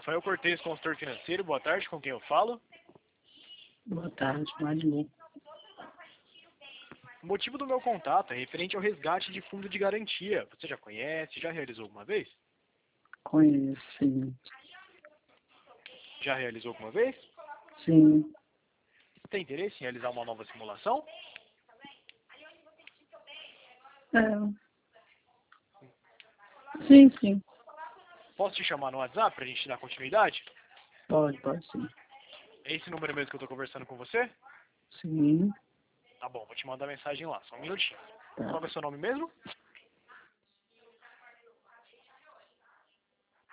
Rafael Cortez, consultor financeiro. Boa tarde, com quem eu falo? Boa tarde, Marilene. O motivo do meu contato é referente ao resgate de fundo de garantia. Você já conhece? Já realizou alguma vez? Conheço, sim. Já realizou alguma vez? Sim. Tem interesse em realizar uma nova simulação? Sim, sim. Posso te chamar no WhatsApp pra gente dar continuidade? Pode sim. É esse número mesmo que eu tô conversando com você? Sim. Tá bom, vou te mandar mensagem lá, só um minutinho. Tá. Qual é o seu nome mesmo?